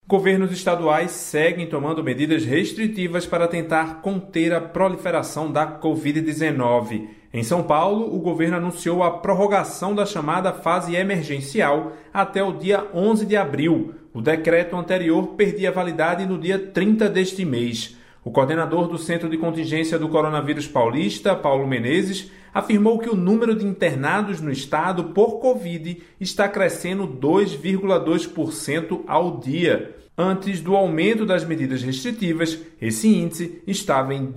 Governos estaduais seguem tomando medidas restritivas para tentar conter a proliferação da Covid-19. Em São Paulo, o governo anunciou a prorrogação da chamada fase emergencial até o dia 11 de abril. O decreto anterior perdia validade no dia 30 deste mês. O coordenador do Centro de Contingência do Coronavírus Paulista, Paulo Menezes, afirmou que o número de internados no estado por Covid está crescendo 2,2% ao dia. Antes do aumento das medidas restritivas, esse índice estava em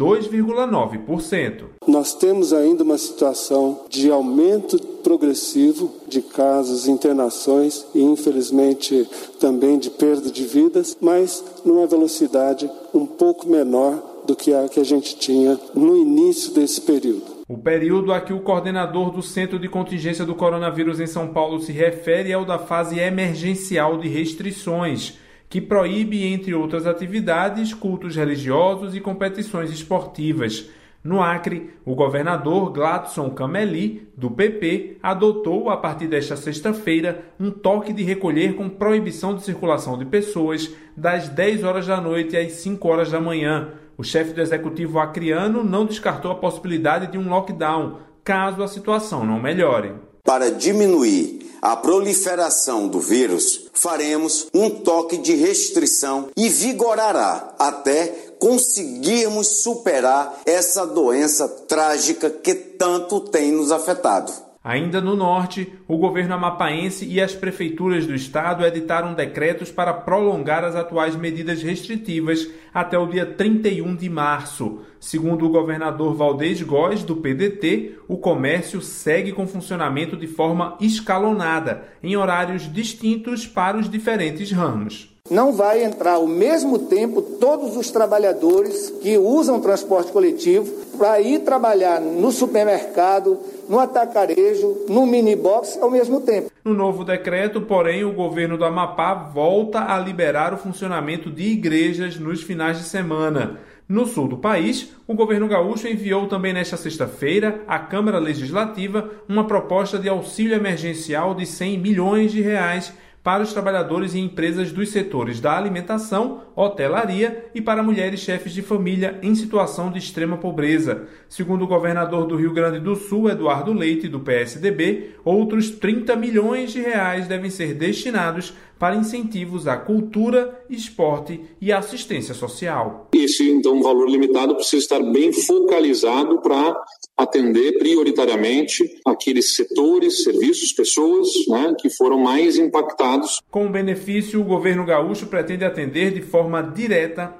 2,9%. Nós temos ainda uma situação de aumento progressivo de casos, internações e, infelizmente, também de perda de vidas, mas numa velocidade um pouco menor do que a que a gente tinha no início desse período. O período a que o coordenador do Centro de Contingência do Coronavírus em São Paulo se refere é o da fase emergencial de restrições, que proíbe, entre outras atividades, cultos religiosos e competições esportivas. No Acre, o governador Gladson Cameli, do PP, adotou, a partir desta sexta-feira, um toque de recolher com proibição de circulação de pessoas das 10 horas da noite às 5 horas da manhã. O chefe do executivo acreano não descartou a possibilidade de um lockdown, caso a situação não melhore. Para diminuir a proliferação do vírus, faremos um toque de restrição e vigorará até conseguirmos superar essa doença trágica que tanto tem nos afetado. Ainda no norte, o governo amapaense e as prefeituras do estado editaram decretos para prolongar as atuais medidas restritivas até o dia 31 de março. Segundo o governador Valdez Góes, do PDT, o comércio segue com funcionamento de forma escalonada, em horários distintos para os diferentes ramos. Não vai entrar ao mesmo tempo todos os trabalhadores que usam transporte coletivo para ir trabalhar no supermercado, no atacarejo, no mini-box ao mesmo tempo. No novo decreto, porém, o governo do Amapá volta a liberar o funcionamento de igrejas nos finais de semana. No sul do país, o governo gaúcho enviou também nesta sexta-feira à Câmara Legislativa uma proposta de auxílio emergencial de R$100 milhões para os trabalhadores e empresas dos setores da alimentação, hotelaria e para mulheres chefes de família em situação de extrema pobreza. Segundo o governador do Rio Grande do Sul, Eduardo Leite, do PSDB, outros R$30 milhões devem ser destinados para incentivos à cultura, esporte e assistência social. Esse, então, um valor limitado precisa estar bem focalizado para atender prioritariamente aqueles setores, serviços, pessoas, que foram mais impactados. Com o benefício, o governo gaúcho pretende atender de forma direta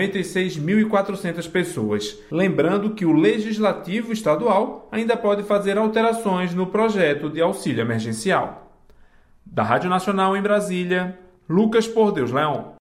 96.400 pessoas. Lembrando que o Legislativo Estadual ainda pode fazer alterações no projeto de auxílio emergencial. Da Rádio Nacional em Brasília, Lucas Por Deus Leão.